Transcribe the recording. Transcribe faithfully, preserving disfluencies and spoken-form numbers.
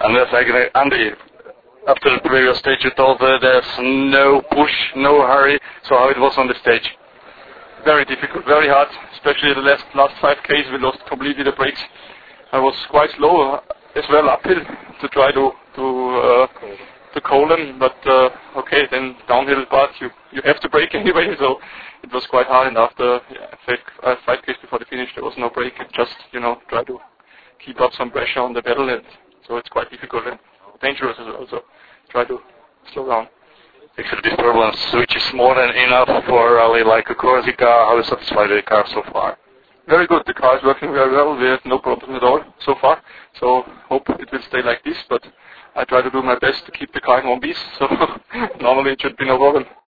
And that's like, uh, Andy, after the previous stage you told uh, there's no push, no hurry, so how it was on the stage? Very difficult, very hard, especially the last, last five Ks we lost completely the brakes. I was quite slow as well uphill to try to to uh, to call them, but uh, okay, then downhill part you, you have to brake anyway, so it was quite hard, and after yeah, five, uh, five Ks before the finish there was no brake, just, you know, try to keep up some pressure on the pedal, and so it's quite difficult and dangerous as well, so try to slow down. Actually, this turbulence switch is more than enough for a rally like a Corsica. How are you satisfied with the car so far? Very good. The car is working very well. We have no problems at all so far. So hope it will stay like this. But I try to do my best to keep the car in one piece. So normally it should be no problem.